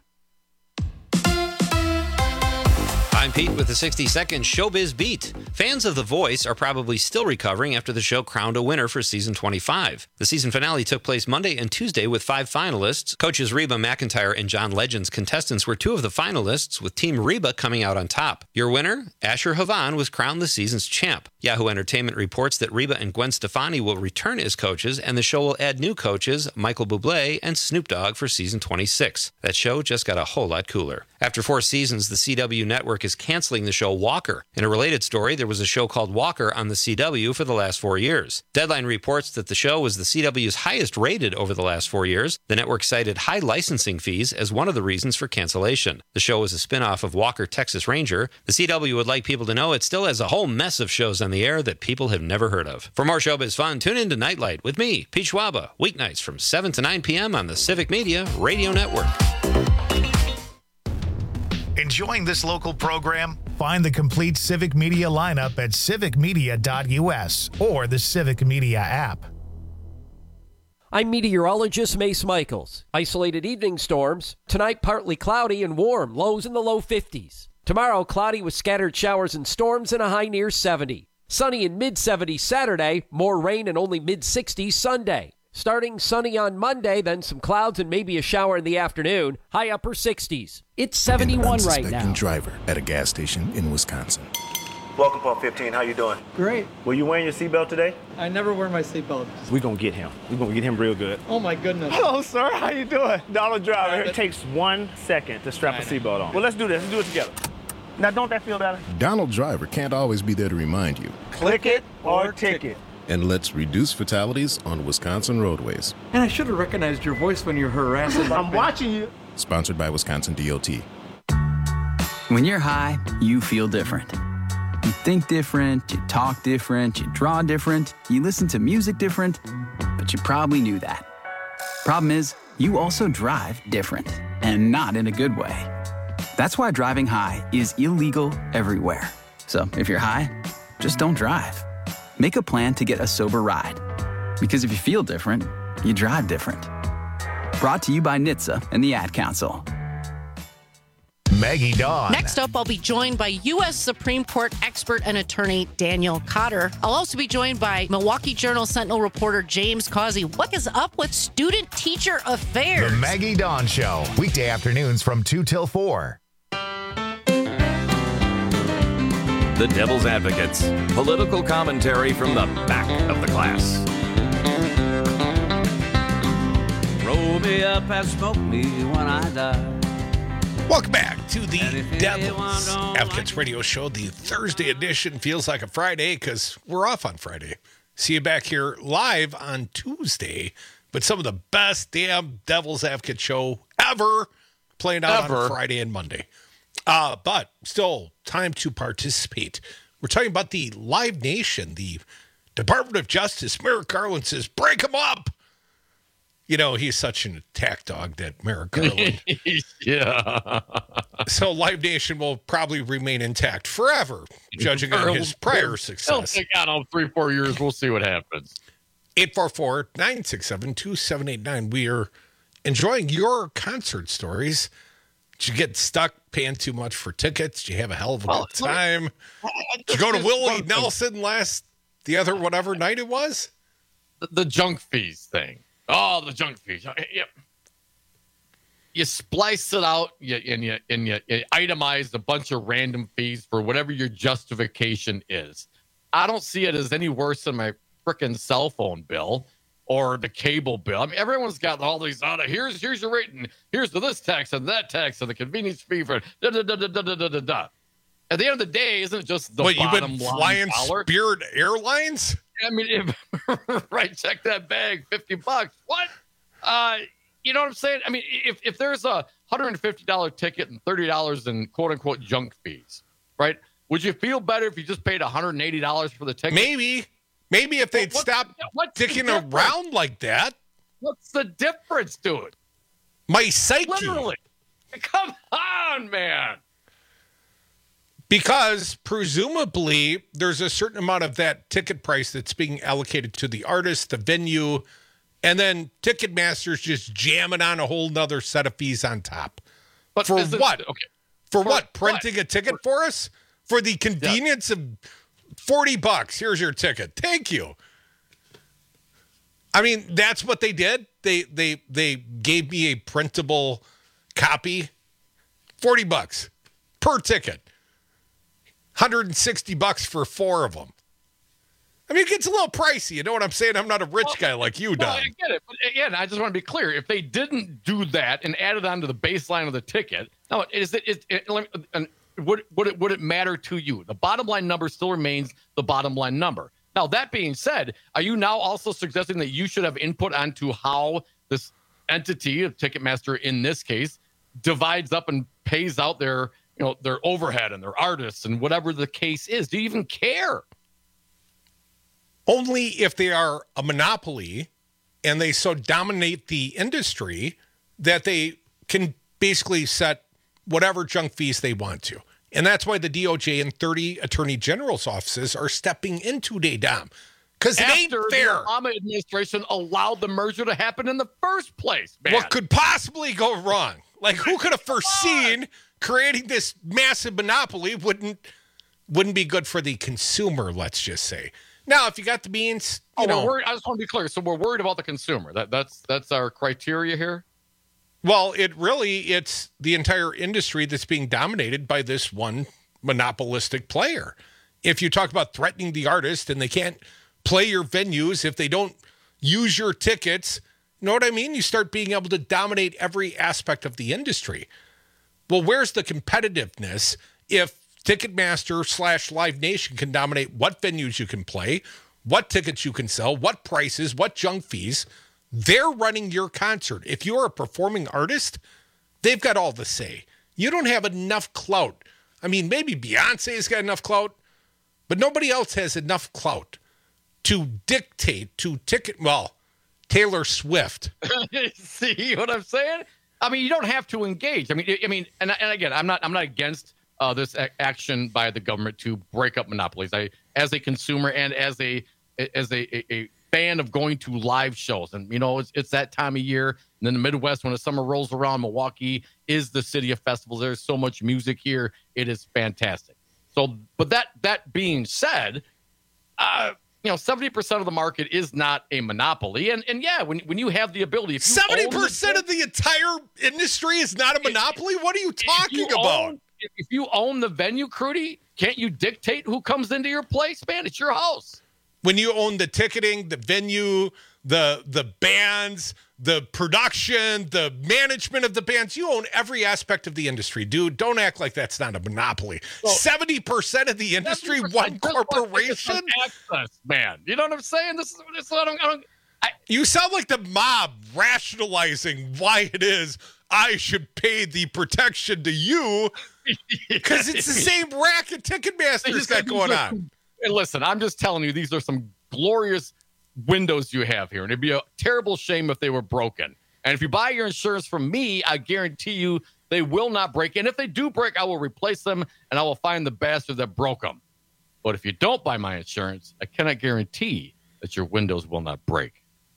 I'm Pete with the 60-second Showbiz Beat. Fans of The Voice are probably still recovering after the show crowned a winner for season 25. The season finale took place Monday and Tuesday with 5 finalists. Coaches Reba McEntire and John Legend's contestants were 2 of the finalists, with Team Reba coming out on top. Your winner, Asher Havan, was crowned the season's champ. Yahoo Entertainment reports that Reba and Gwen Stefani will return as coaches, and the show will add new coaches, Michael Bublé and Snoop Dogg, for season 26. That show just got a whole lot cooler. After 4 seasons, the CW network is canceling the show Walker. In a related story, there was a show called Walker on the CW for the last 4 years. Deadline reports that the show was the CW's highest rated over the last 4 years. The network cited high licensing fees as one of the reasons for cancellation. The show is a spin-off of Walker, Texas Ranger. The CW would like people to know it still has a whole mess of shows on the air that people have never heard of. For more showbiz fun, tune in to Nightlight with me, Pete Schwaba, weeknights from 7 to 9 p.m. on the Civic Media Radio Network. Enjoying this local program? Find the complete Civic Media lineup at civicmedia.us or the Civic Media app. I'm meteorologist Mace Michaels. Isolated evening storms. Tonight, partly cloudy and warm, lows in the low 50s. Tomorrow, cloudy with scattered showers and storms and a high near 70. Sunny in mid-70s Saturday, more rain and only mid-60s Sunday. Starting sunny on Monday, then some clouds and maybe a shower in the afternoon, high upper 60s. It's 71 right now. Driver at a gas station in Wisconsin. Welcome, Pump 15. How you doing? Great. Were you wearing your seatbelt today? I never wear my seatbelt. We're going to get him. We're going to get him real good. Oh, my goodness. Hello, sir. How you doing? Donald Driver. It takes 1 second to strap a seatbelt on. Well, let's do this. Let's do it together. Now, don't that feel better? Donald Driver can't always be there to remind you. Click it or ticket. And let's reduce fatalities on Wisconsin roadways. And I should have recognized your voice when you're harassing. I'm watching you. Sponsored by Wisconsin DOT. When you're high, you feel different. You think different, you talk different, you draw different, you listen to music different, but you probably knew that. Problem is, you also drive different, and not in a good way. That's why driving high is illegal everywhere. So if you're high, just don't drive. Make a plan to get a sober ride. Because if you feel different, you drive different. Brought to you by NHTSA and the Ad Council. Maggie Dawn. Next up, I'll be joined by U.S. Supreme Court expert and attorney Daniel Cotter. I'll also be joined by Milwaukee Journal Sentinel reporter James Causey. What is up with student-teacher affairs? The Maggie Dawn Show. Weekday afternoons from 2 till 4. The Devil's Advocates. Political commentary from the back of the class. Roll me up and smoke me when I die. Welcome back to the Devil's Advocates Radio Show. The Thursday edition feels like a Friday because we're off on Friday. See you back here live on Tuesday. But some of the best damn Devil's Advocate show ever playing out on Friday and Monday. But still, time to participate. We're talking about the Live Nation, the Department of Justice. Merrick Garland says, break them up. You know, he's such an attack dog, that Merrick Garland. Yeah. So Live Nation will probably remain intact forever, judging on his prior success. It'll take, 3-4 years. We'll see what happens. 844-967-2789. We are enjoying your concert stories. Did you get stuck paying too much for tickets? Did you have a hell of a good time? Did you go to Willie Nelson the other whatever night it was? The junk fees thing. Oh, the junk fees. Yep. You splice it out and you itemize a bunch of random fees for whatever your justification is. I don't see it as any worse than my freaking cell phone bill or the cable bill. I mean, everyone's got all these here's your rate, and here's this tax and that tax and the convenience fee for da-da-da-da-da-da-da-da. At the end of the day, isn't it just the bottom line? You've been flying Spirit Airlines? I mean, right, check that bag, $50. What? You know what I'm saying? I mean, if there's a $150 ticket and $30 in quote-unquote junk fees, right? Would you feel better if you just paid $180 for the ticket? Maybe if they'd stop dicking around like that. What's the difference to it? My psyche. Literally. Come on, man. Because presumably there's a certain amount of that ticket price that's being allocated to the artist, the venue, and then Ticketmaster's just jamming on a whole nother set of fees on top. But for what? Okay. For what? Printing a ticket for us? For the convenience of $40. Here's your ticket. Thank you. I mean, that's what they did. They gave me a printable copy. $40 per ticket. $160 for 4 of them. I mean, it gets a little pricey. You know what I'm saying? I'm not a rich guy like you, Don. I get it. But again, I just want to be clear. If they didn't do that and add it onto the baseline of the ticket, now, would it matter to you? The bottom line number still remains the bottom line number. Now, that being said, are you now also suggesting that you should have input onto how this entity, Ticketmaster in this case, divides up and pays out their overhead and their artists and whatever the case is? Do you even care? Only if they are a monopoly and they so dominate the industry that they can basically set whatever junk fees they want to. And that's why the DOJ and 30 attorney general's offices are stepping in today, Dom. Because it ain't fair. The Obama administration allowed the merger to happen in the first place, man. What could possibly go wrong? Like, who could have foreseen creating this massive monopoly wouldn't be good for the consumer, let's just say. Now, if you got the beans, we're worried. I just want to be clear. So we're worried about the consumer. That's our criteria here. Well, it's the entire industry that's being dominated by this one monopolistic player. If you talk about threatening the artist and they can't play your venues, if they don't use your tickets, you know what I mean? You start being able to dominate every aspect of the industry. Well, where's the competitiveness if Ticketmaster / Live Nation can dominate what venues you can play, what tickets you can sell, what prices, what junk fees? They're running your concert. If you're a performing artist, they've got all the say. You don't have enough clout. I mean, maybe Beyonce's got enough clout, but nobody else has enough clout to dictate to Taylor Swift. See what I'm saying? I mean, you don't have to engage. I mean, and again, I'm not against this action by the government to break up monopolies. As a consumer and as a fan of going to live shows, and it's that time of year. And then the Midwest, when the summer rolls around, Milwaukee is the city of festivals. There's so much music here; it is fantastic. So, but that being said, 70% of the market is not a monopoly, and yeah, when you have the ability, 70% of the entire industry is not a monopoly. What are you talking about? If you own the venue, Crudy, can't you dictate who comes into your place, man? It's your house. When you own the ticketing, the venue, the bands, the production, the management of the bands, you own every aspect of the industry, dude. Don't act like that's not a monopoly. 70% of the industry, one corporation. Access, man. You know what I'm saying? This is you sound like the mob rationalizing why it is I should pay the protection to you, because it's the same racket Ticketmaster's got going on. Hey, listen, I'm just telling you, these are some glorious windows you have here, and it'd be a terrible shame if they were broken. And if you buy your insurance from me, I guarantee you they will not break. And if they do break, I will replace them, and I will find the bastard that broke them. But if you don't buy my insurance, I cannot guarantee that your windows will not break.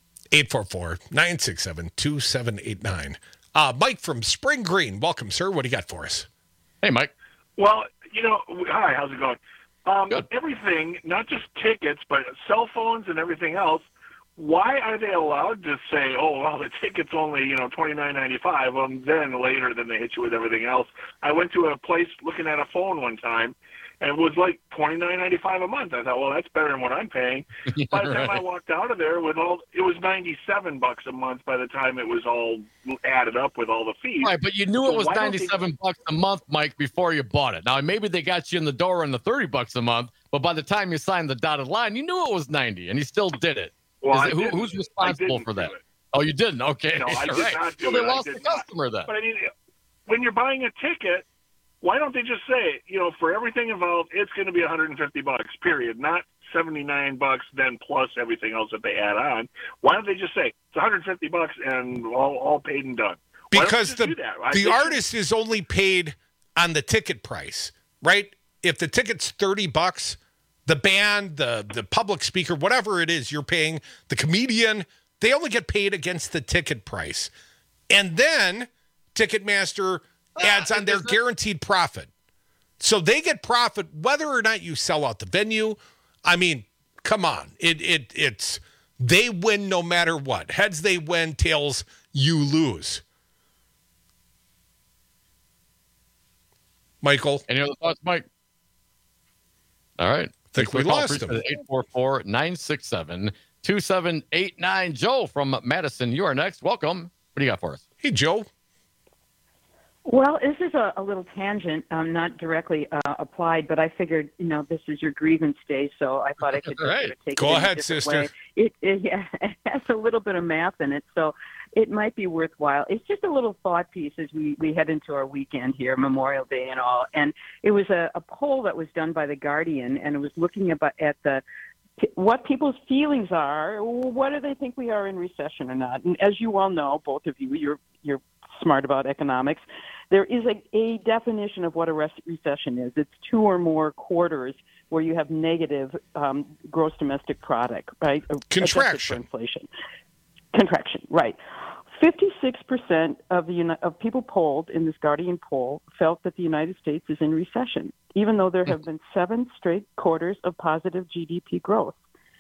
844-967-2789. Mike from Spring Green. Welcome, sir. What do you got for us? Hey, Mike. Well, hi, how's it going? Everything, not just tickets, but cell phones and everything else, why are they allowed to say, oh, well, the ticket's only, $29.95, then later they hit you with everything else? I went to a place looking at a phone one time, and it was like $29.95 a month. I thought, well, that's better than what I'm paying. By the time I walked out of there it was $97 a month by the time it was all added up with all the fees. Right, but you knew it was $97 a month, Mike, before you bought it. Now, maybe they got you in the door on the $30 a month, but by the time you signed the dotted line, you knew it was $90, and you still did it. Well, who's responsible for that? Oh, you didn't? Okay. No, I did not do it. Well, they lost the customer then. But when you're buying a ticket, why don't they just say, for everything involved, it's going to be $150, period, not $79, then plus everything else that they add on? Why don't they just say it's $150 and all paid and done? Because the artist is only paid on the ticket price, right? If the ticket's $30, the band, the public speaker, whatever it is you're paying, the comedian, they only get paid against the ticket price. And then Ticketmaster adds on their guaranteed profit. So they get profit whether or not you sell out the venue. I mean, come on. It's they win no matter what. Heads they win, tails you lose. Michael. Any other thoughts, Mike? All right. I think we lost him. 844-967-2789. Joe from Madison, you are next. Welcome. What do you got for us? Hey, Joe. Well, this is a little tangent, not directly applied, but I figured, this is your grievance day, so I thought I could take Go ahead, sister. It has a little bit of math in it, so it might be worthwhile. It's just a little thought piece as we head into our weekend here, Memorial Day and all. And it was a poll that was done by The Guardian, and it was looking at what people's feelings are. What do they think we are in recession or not? And as you all know, both of you, you're smart about economics. There is a definition of what a recession is. It's 2 or more quarters where you have negative gross domestic product, right? Contraction. Inflation. Contraction, right. 56% of people polled in this Guardian poll felt that the United States is in recession, even though there have been 7 straight quarters of positive GDP growth.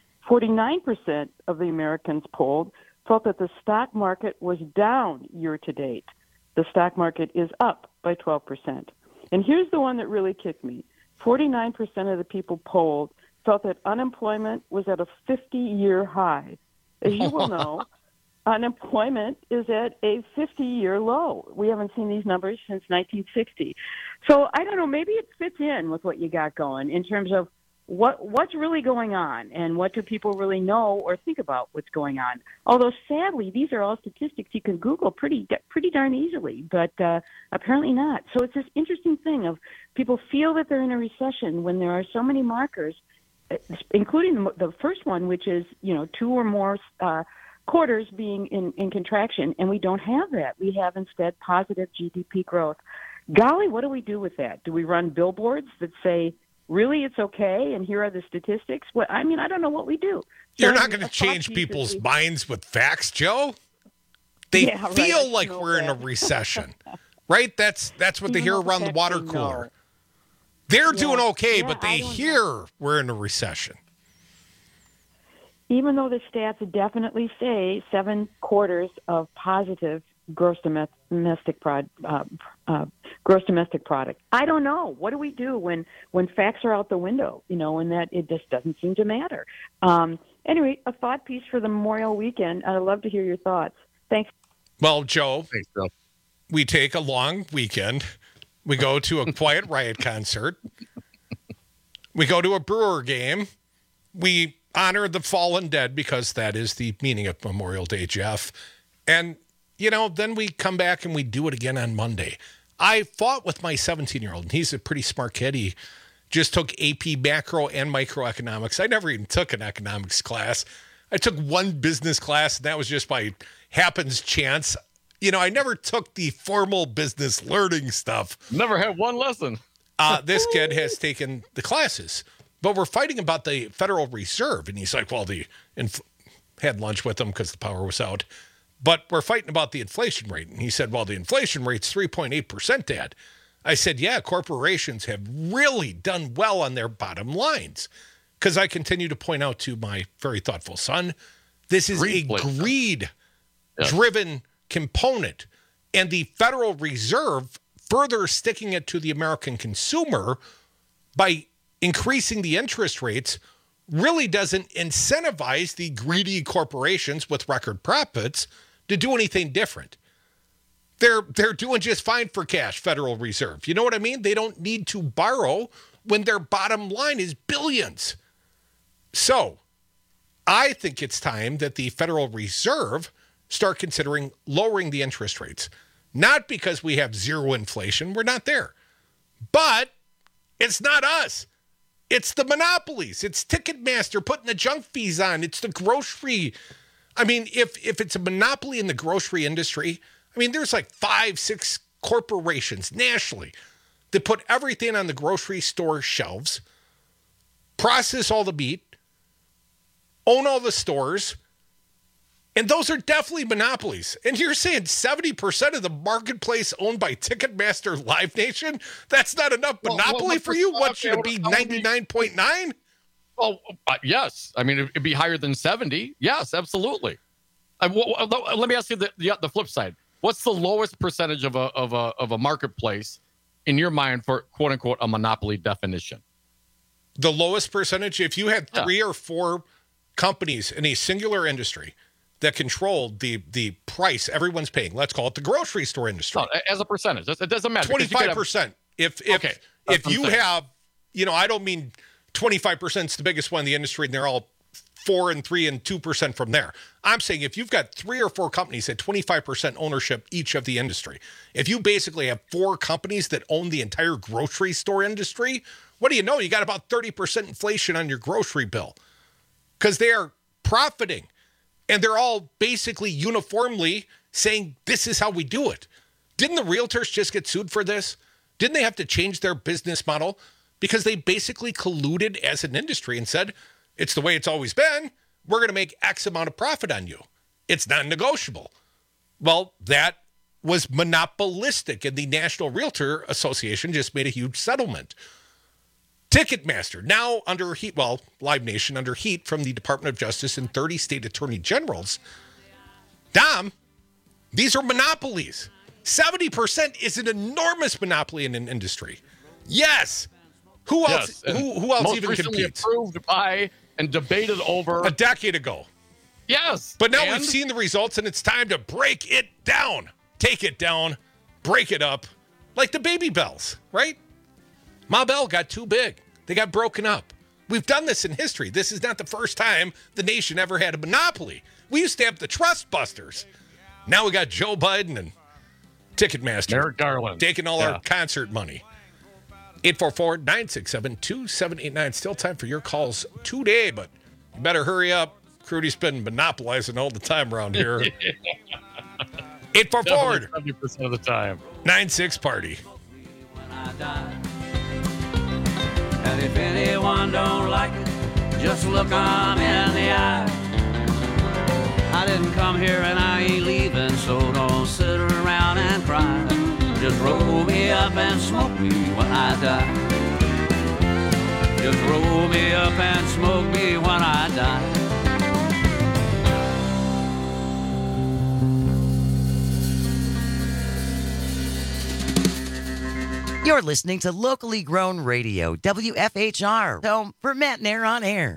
49% of the Americans polled felt that the stock market was down year to date. The stock market is up by 12%. And here's the one that really kicked me. 49% of the people polled felt that unemployment was at a 50-year high. As you will know, unemployment is at a 50-year low. We haven't seen these numbers since 1960. So I don't know, maybe it fits in with what you got going in terms of what's really going on and what do people really know or think about what's going on. Although, sadly, these are all statistics you can Google pretty darn easily, but apparently not. So it's this interesting thing of people feel that they're in a recession when there are so many markers, including the first one, which is, 2 or more quarters being in contraction, and we don't have that. We have instead positive GDP growth. Golly, what do we do with that? Do we run billboards that say, really, it's okay, and here are the statistics? Well, I don't know what we do. You're not going to change people's minds with facts, Joe. They feel like we're in a recession, right? That's what they hear around the water cooler. They're doing okay, but they hear we're in a recession. Even though the stats definitely say 7 quarters of positive gross domestic product. I don't know. What do we do when facts are out the window? And that it just doesn't seem to matter. Anyway, a thought piece for the Memorial weekend. I'd love to hear your thoughts. Thanks. Well, Joe, we take a long weekend. We go to a Quiet Riot concert. We go to a Brewer game. We honor the fallen dead because that is the meaning of Memorial Day, Jeff. And, then we come back and we do it again on Monday. I fought with my 17-year-old, and he's a pretty smart kid. He just took AP macro and microeconomics. I never even took an economics class. I took one business class, and that was just by happens chance. I never took the formal business learning stuff. Never had one lesson. This kid has taken the classes, but we're fighting about the Federal Reserve. And he's like, well, had lunch with him because the power was out. But we're fighting about the inflation rate. And he said, well, the inflation rate's 3.8%, Dad. I said, yeah, corporations have really done well on their bottom lines. Because I continue to point out to my very thoughtful son, this is a greed-driven component. And the Federal Reserve further sticking it to the American consumer by increasing the interest rates really doesn't incentivize the greedy corporations with record profits to do anything different. They're doing just fine for cash, Federal Reserve. You know what I mean? They don't need to borrow when their bottom line is billions. So I think it's time that the Federal Reserve start considering lowering the interest rates. Not because we have zero inflation. We're not there. But it's not us. It's the monopolies. It's Ticketmaster putting the junk fees on. It's the grocery. I mean, if it's a monopoly in the grocery industry, there's like 5-6 corporations nationally that put everything on the grocery store shelves, process all the meat, own all the stores, and those are definitely monopolies. And you're saying 70% of the marketplace owned by Ticketmaster Live Nation? That's not enough monopoly for you? What should it be, 99.9? Well, yes. It'd be higher than 70. Yes, absolutely. Let me ask you the flip side. What's the lowest percentage of a marketplace in your mind for quote unquote a monopoly definition? The lowest percentage, if you had 3 or 4 companies in a singular industry that controlled the price everyone's paying. Let's call it the grocery store industry. No, as a percentage. It doesn't matter. 25%. If you have, I don't mean 25% is the biggest one in the industry and they're all 4 and 3 and 2% from there. I'm saying if you've got 3 or 4 companies at 25% ownership each of the industry, if you basically have 4 companies that own the entire grocery store industry, what do you know? You got about 30% inflation on your grocery bill because they are profiting. And they're all basically uniformly saying, this is how we do it. Didn't the realtors just get sued for this? Didn't they have to change their business model? Because they basically colluded as an industry and said, it's the way it's always been. We're going to make X amount of profit on you. It's non-negotiable. Well, that was monopolistic, and the National Realtor Association just made a huge settlement. Ticketmaster, now under heat, Live Nation under heat from the Department of Justice and 30 state attorney generals. Dom, these are monopolies. 70% is an enormous monopoly in an industry. Yes. Who else? Yes. Who else even competes? Approved by and debated over a decade ago. Yes. But now we've seen the results, and it's time to break it down. Take it down, break it up, like the Baby Bells, right? Ma Bell got too big. They got broken up. We've done this in history. This is not the first time the nation ever had a monopoly. We used to have the Trust Busters. Now we got Joe Biden and Ticketmaster. Merrick Garland. Taking all our concert money. 844-967-2789. Still time for your calls today, but you better hurry up. Crudy's been monopolizing all the time around here. 844 70% of the time. 96 Party. And if anyone don't like it, just look 'em in the eye. I didn't come here and I ain't leaving, so don't sit around and cry. Just roll me up and smoke me when I die. Just roll me up and smoke me when I die. You're listening to locally grown radio, WFHR, home for Matt Nair on air.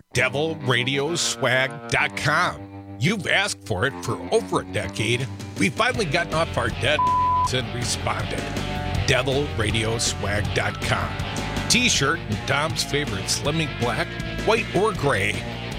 DevilRadioswag.com. You've asked for it for over a decade. We've finally gotten off our dead and responded. DevilRadioswag.com. T-shirt and Dom's favorite Slimming Black, white or gray.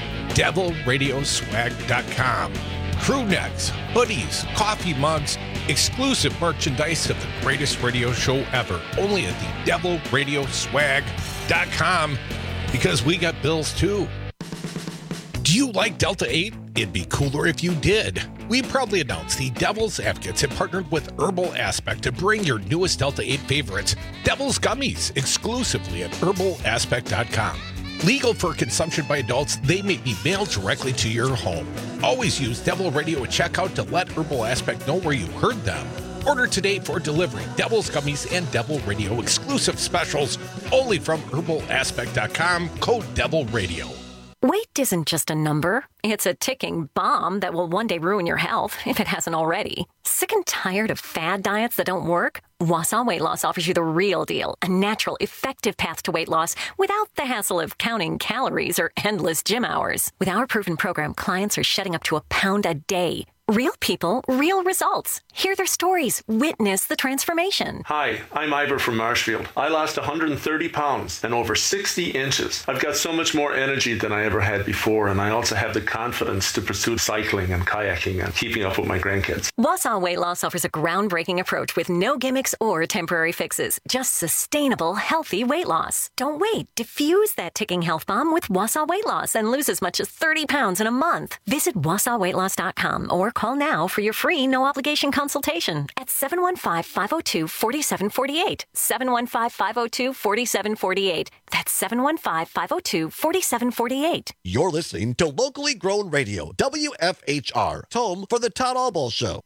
DevilRadioswag.com. Crew necks, hoodies, coffee mugs, exclusive merchandise of the greatest radio show ever. Only at the DevilRadioswag.com, because we got bills too. Do you like Delta 8? It'd be cooler if you did. We proudly announced the Devil's Advocates have partnered with Herbal Aspect to bring your newest Delta 8 favorites, Devil's Gummies, exclusively at herbalaspect.com. Legal for consumption by adults, they may be mailed directly to your home. Always use Devil Radio at checkout to let Herbal Aspect know where you heard them. Order today for delivery. Devil's Gummies and Devil Radio exclusive specials only from herbalaspect.com, code Devil Radio. Weight isn't just a number. It's a ticking bomb that will one day ruin your health, if it hasn't already. Sick and tired of fad diets that don't work? Wausau Weight Loss offers you the real deal, a natural, effective path to weight loss without the hassle of counting calories or endless gym hours. With our proven program, clients are shedding up to a pound a day. Real people, real results. Hear their stories. Witness the transformation. Hi, I'm Ivor from Marshfield. I lost 130 pounds and over 60 inches. I've got so much more energy than I ever had before, and I also have the confidence to pursue cycling and kayaking and keeping up with my grandkids. Wausau Weight Loss offers a groundbreaking approach with no gimmicks or temporary fixes. Just sustainable, healthy weight loss. Don't wait. Diffuse that ticking health bomb with Wausau Weight Loss and lose as much as 30 pounds in a month. Visit WausauWeightLoss.com or call now for your free no-obligation consultation at 715-502-4748. 715-502-4748. That's 715-502-4748. You're listening to locally grown radio, WFHR, home for the Todd Albaugh Show.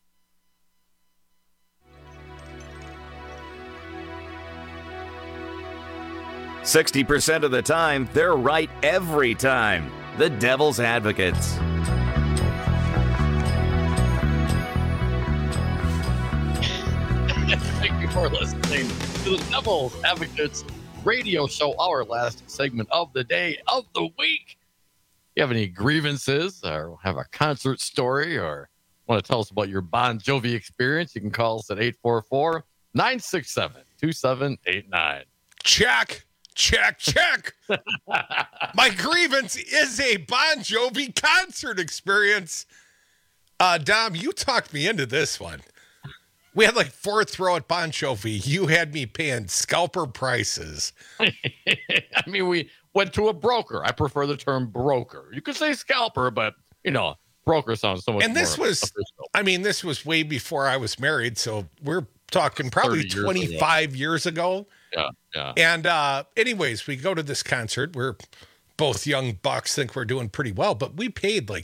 %60 of the time, they're right every time. The Devil's Advocates. Thank you for listening to the Devil's Advocates radio show, our last segment of the day, of the week. If you have any grievances or have a concert story or want to tell us about your Bon Jovi experience, you can call us at 844-967-2789. Check. My grievance is a Bon Jovi concert experience. Dom, you talked me into this one. We had like fourth row at Bon Jovi. You had me paying scalper prices. I mean, we went to a broker. I prefer the term broker. You could say scalper, but, broker sounds so much more. And this was, official. This was way before I was married. So we're talking probably 25 years ago. Yeah. And anyways, we go to this concert. We're both young bucks, think we're doing pretty well. But we paid like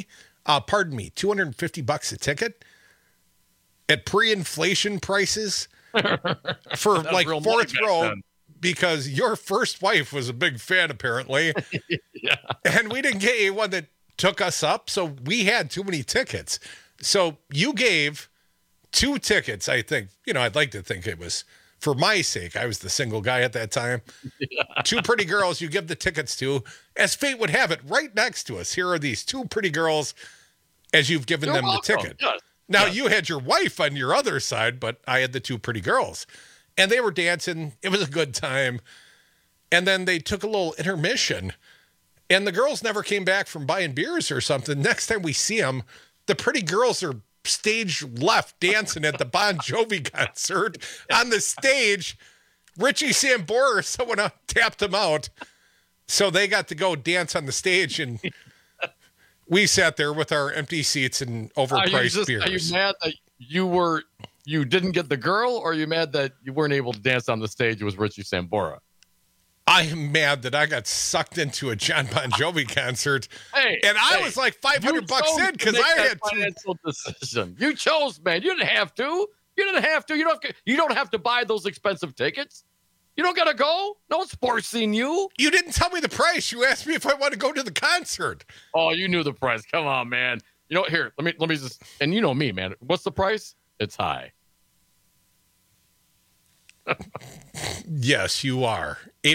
$250 a ticket. At pre-inflation prices for like fourth row, because your first wife was a big fan, apparently. Yeah. And we didn't get anyone that took us up, so we had too many tickets. So you gave 2 tickets, I think. I'd like to think it was for my sake. I was the single guy at that time. Yeah. 2 pretty girls you give the tickets to. As fate would have it, right next to us, here are these 2 pretty girls as you've given them the ticket. Yes. Now, you had your wife on your other side, but I had the 2 pretty girls. And they were dancing. It was a good time. And then they took a little intermission. And the girls never came back from buying beers or something. Next time we see them, the pretty girls are stage left dancing at the Bon Jovi concert. On the stage, Richie Sambora or someone tapped them out. So they got to go dance on the stage, and we sat there with our empty seats and overpriced beers. Are you mad that you didn't get the girl, or are you mad that you weren't able to dance on the stage with Richie Sambora? I am mad that I got sucked into a John Bon Jovi concert, and I was like $500 in because I had financial decision. You chose, man. You didn't have to. You don't have to buy those expensive tickets. You don't gotta go. No one's forcing you. You didn't tell me the price. You asked me if I want to go to the concert. Oh, you knew the price. Come on, man. Here, let me just, and you know me, man. What's the price? It's high. Yes, you are.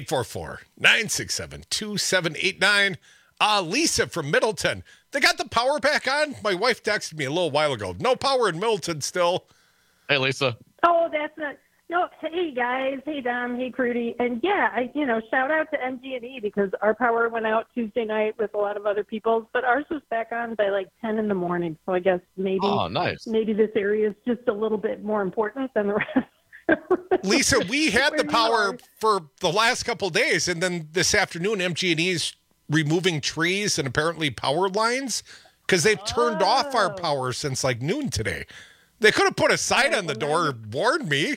844-967-2789. Lisa from Middleton. They got the power back on? My wife texted me a little while ago. No power in Middleton still. Hey, Lisa. Oh, that's not. No, hey guys, hey Dom, hey Crudy, and yeah, shout out to MG&E because our power went out Tuesday night with a lot of other people's, but ours was back on by like 10 in the morning. So I guess maybe this area is just a little bit more important than the rest. Lisa, we had the power for the last couple of days, and then this afternoon, MG&E's removing trees and apparently power lines because they've turned off our power since like noon today. They could have put a sign on the door and warned me.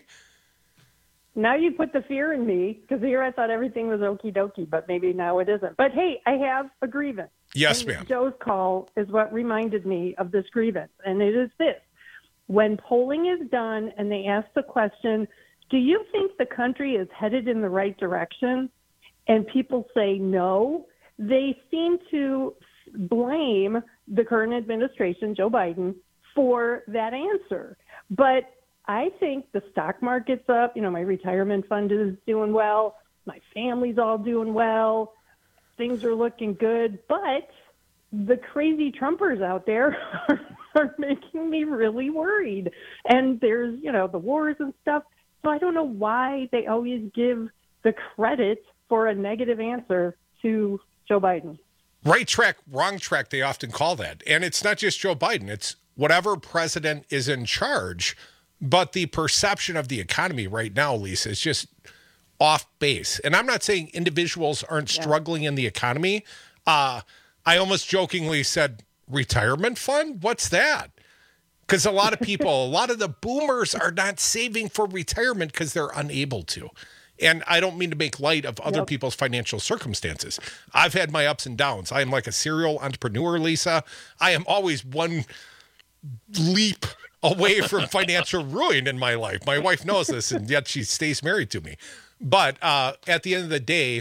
Now you put the fear in me because here I thought everything was okie dokie, but maybe now it isn't. But hey, I have a grievance. Yes, and ma'am. Joe's call is what reminded me of this grievance, and it is this. When polling is done and they ask the question, do you think the country is headed in the right direction? And people say no, they seem to blame the current administration, Joe Biden, for that answer. But I think the stock market's up. My retirement fund is doing well. My family's all doing well. Things are looking good. But the crazy Trumpers out there are making me really worried. And there's, the wars and stuff. So I don't know why they always give the credit for a negative answer to Joe Biden. Right track, wrong track, they often call that. And it's not just Joe Biden. It's whatever president is in charge. But the perception of the economy right now, Lisa, is just off base. And I'm not saying individuals aren't struggling in the economy. I almost jokingly said, retirement fund? What's that? Because a lot of people, a lot of the boomers are not saving for retirement because they're unable to. And I don't mean to make light of other people's financial circumstances. I've had my ups and downs. I am like a serial entrepreneur, Lisa. I am always one leap away from financial ruin in my life. My wife knows this, and yet she stays married to me. But at the end of the day,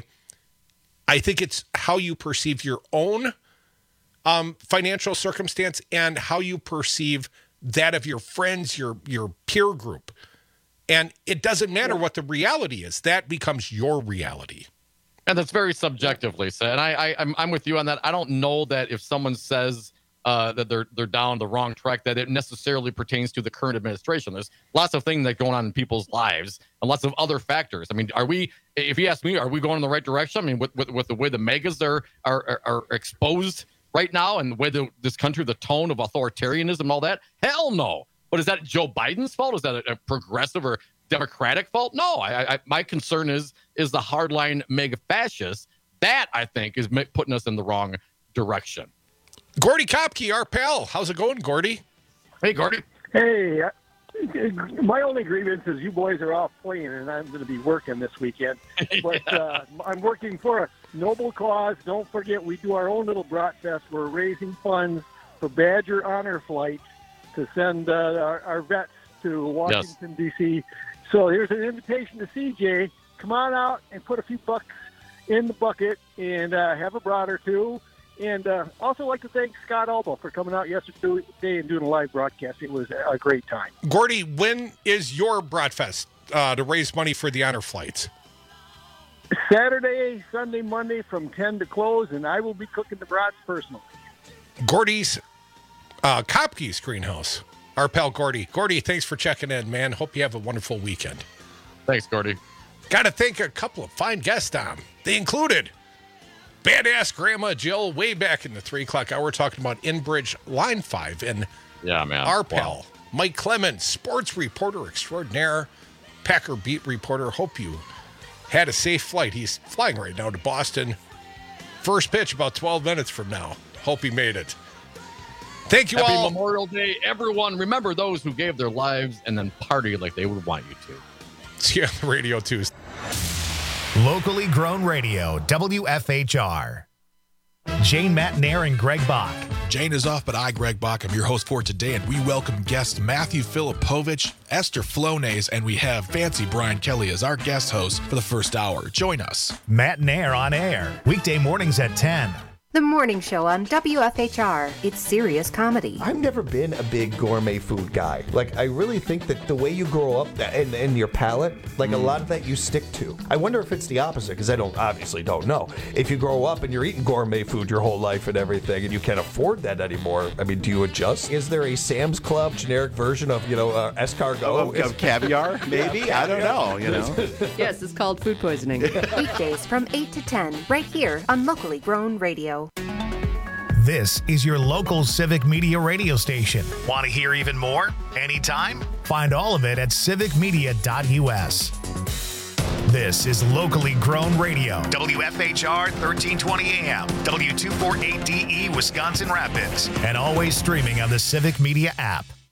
I think it's how you perceive your own financial circumstance and how you perceive that of your friends, your peer group. And it doesn't matter what the reality is. That becomes your reality. And that's very subjective, Lisa. And I'm with you on that. I don't know that if someone says that they're down the wrong track, that it necessarily pertains to the current administration. There's lots of things that are going on in people's lives and lots of other factors. I mean, if you ask me, are we going in the right direction? I mean, with the way the megas are exposed right now and the way this country, the tone of authoritarianism and all that, hell no. But is that Joe Biden's fault? Is that a progressive or Democratic fault? No, my concern is the hardline mega fascists. That, I think, is putting us in the wrong direction. Gordy Kopke, our pal. How's it going, Gordy? Hey, Gordy. Hey, my only grievance is you boys are off playing, and I'm going to be working this weekend. But I'm working for a noble cause. Don't forget, we do our own little Bratfest. We're raising funds for Badger Honor Flight to send our vets to Washington, D.C. So here's an invitation to CJ. Come on out and put a few bucks in the bucket and have a brat or two. And also like to thank Scott Alba for coming out yesterday and doing a live broadcast. It was a great time. Gordy, when is your Bratfest to raise money for the honor flights? Saturday, Sunday, Monday from 10 to close, and I will be cooking the brats personally. Gordy's Kopke's Greenhouse. Our pal Gordy. Gordy, thanks for checking in, man. Hope you have a wonderful weekend. Thanks, Gordy. Got to thank a couple of fine guests, Tom. They included Badass Grandma Jill way back in the 3 o'clock hour talking about Enbridge Line 5. And our pal, Mike Clemens, sports reporter extraordinaire, Packer beat reporter. Hope you had a safe flight. He's flying right now to Boston. First pitch about 12 minutes from now. Hope he made it. Thank you all. Happy Memorial Day, everyone. Remember those who gave their lives and then party like they would want you to. See you on the radio Tuesday. Locally grown radio, WFHR. Jane Matnair and Greg Bach. Jane is off, but I, Greg Bach, am your host for today, and we welcome guests Matthew Filipovich, Esther Flonase, and we have Fancy Brian Kelly as our guest host for the first hour. Join us. Matnair on air, weekday mornings at 10. The morning show on WFHR. It's serious comedy. I've never been a big gourmet food guy. Like, I really think that the way you grow up and your palate, like a lot of that you stick to. I wonder if it's the opposite, because I obviously don't know. If you grow up and you're eating gourmet food your whole life and everything, and you can't afford that anymore, I mean, do you adjust? Is there a Sam's Club generic version of, escargot? Of caviar, maybe? Yeah, I don't know, Yes, it's called food poisoning. Weekdays from 8 to 10, right here on Locally Grown Radio. This is your local Civic Media radio station. Want to hear even more? Anytime? Find all of it at civicmedia.us. This is Locally Grown Radio, WFHR 1320 AM, W248DE Wisconsin Rapids, and always streaming on the Civic Media app.